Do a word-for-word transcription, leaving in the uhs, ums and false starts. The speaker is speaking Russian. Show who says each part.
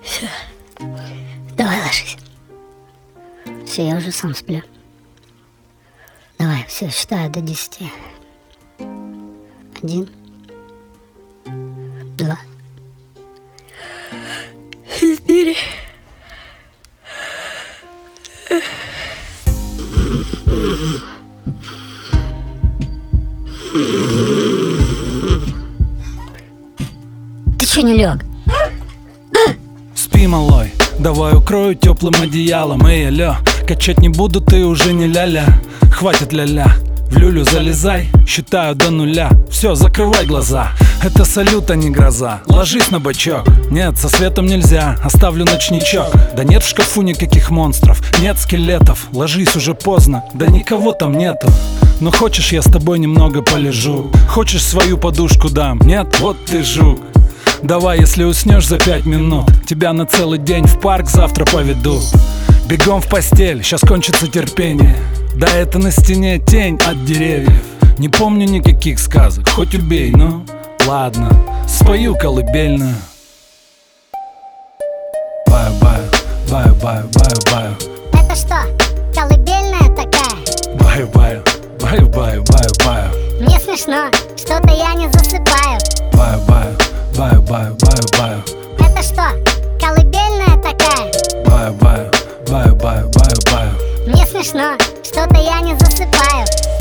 Speaker 1: Все. Давай ложись. Все, я уже сам сплю. Давай, все, считаю до десяти. Один. Два. Четыре. Ты че не лег?
Speaker 2: Спи, малой, давай укрою теплым одеялом. Эй, алё, качать не буду, ты уже не ля-ля. Хватит ля-ля, в люлю залезай, считаю до нуля. Все, закрывай глаза, это салют, а не гроза. Ложись на бочок, нет, со светом нельзя, оставлю ночничок. Да нет в шкафу никаких монстров, нет скелетов. Ложись, уже поздно, да никого там нету. Но хочешь, я с тобой немного полежу? Хочешь, свою подушку дам? Нет, вот ты жук. Давай, если уснешь за пять минут, тебя на целый день в парк завтра поведу. Бегом в постель, сейчас кончится терпение. Да это на стене тень от деревьев. Не помню никаких сказок, хоть убей, ну ладно, спою колыбельную. Баю-баю, баю-баю, баю-баю.
Speaker 1: Это что, колыбельная такая?
Speaker 2: Баю-баю, баю-баю, баю-баю.
Speaker 1: Мне смешно, что-то я не засыпаю.
Speaker 2: Баю-баю, баю-баю, баю-баю.
Speaker 1: Это что, колыбельная такая?
Speaker 2: Баю-баю, баю-баю, баю-баю.
Speaker 1: Мне смешно, что-то я не засыпаю.